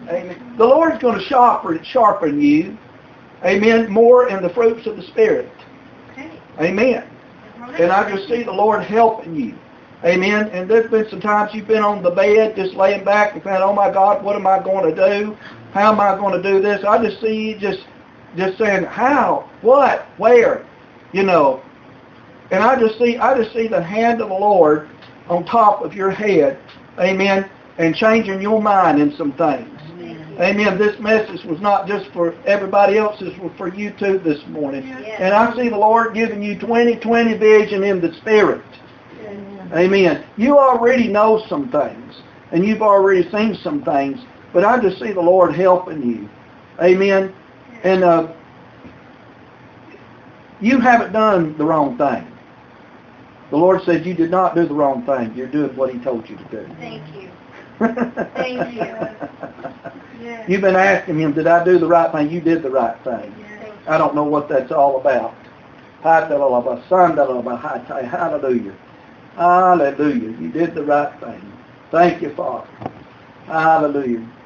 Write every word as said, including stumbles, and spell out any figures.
Amen. The Lord's going to sharpen, sharpen you. Amen. More in the fruits of the Spirit. Okay. Amen. And I just see the Lord helping you. Amen. And there's been some times you've been on the bed just laying back and saying, oh my God, what am I going to do? How am I going to do this? I just see you just, just saying, how? What? Where? You know. And I just see, I just see the hand of the Lord on top of your head. Amen. And changing your mind in some things. Amen. This message was not just for everybody else. This was for you too this morning. Yes. And I see the Lord giving you twenty twenty vision in the Spirit. Amen. Amen. You already know some things. And you've already seen some things. But I just see the Lord helping you. Amen. And uh, you haven't done the wrong thing. The Lord said you did not do the wrong thing. You're doing what He told you to do. Thank you. Thank you. Yes. You've been asking Him, did I do the right thing? You did the right thing. Yes. I don't know what that's all about. Hallelujah. Hallelujah. You did the right thing. Thank you, Father. Hallelujah.